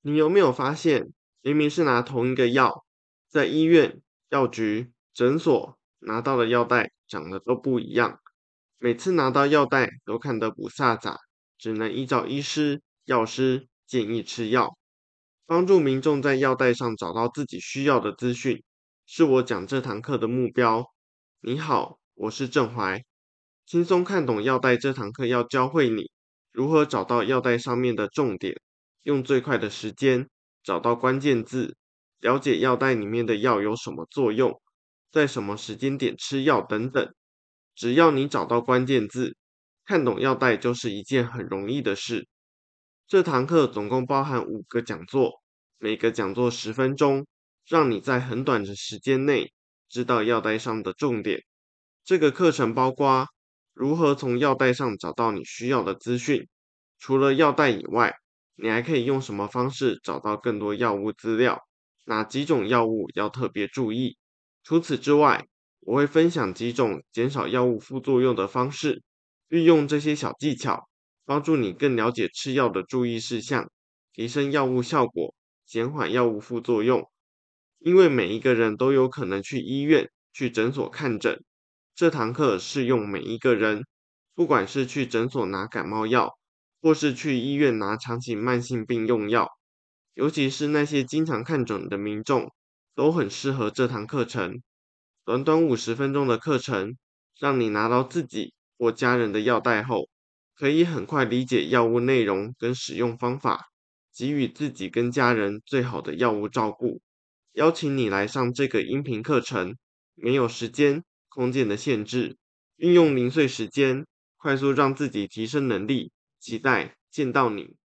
你有没有发现，明明是拿同一个药，在医院、药局、诊所拿到的药袋长得都不一样，每次拿到药袋都看得不飒飒，只能依照医师、药师建议吃药，帮助民众在药袋上找到自己需要的资讯，是我讲这堂课的目标。你好，我是郑怀，轻松看懂药袋这堂课要教会你如何找到药袋上面的重点。用最快的时间找到关键字，了解药袋里面的药有什么作用，在什么时间点吃药等等。只要你找到关键字，看懂药袋就是一件很容易的事。这堂课总共包含5个讲座，每个讲座10分钟，让你在很短的时间内知道药袋上的重点。这个课程包括如何从药袋上找到你需要的资讯，除了药袋以外，你还可以用什么方式找到更多药物资料？哪几种药物要特别注意？除此之外，我会分享几种减少药物副作用的方式，运用这些小技巧，帮助你更了解吃药的注意事项，提升药物效果，减缓药物副作用。因为每一个人都有可能去医院、去诊所看诊，这堂课适用每一个人，不管是去诊所拿感冒药，或是去医院拿长期慢性病用药，尤其是那些经常看诊的民众，都很适合这堂课程。短短50分钟的课程，让你拿到自己或家人的药袋后，可以很快理解药物内容跟使用方法，给予自己跟家人最好的药物照顾。邀请你来上这个音频课程，没有时间、空间的限制，运用零碎时间，快速让自己提升能力，期待见到你。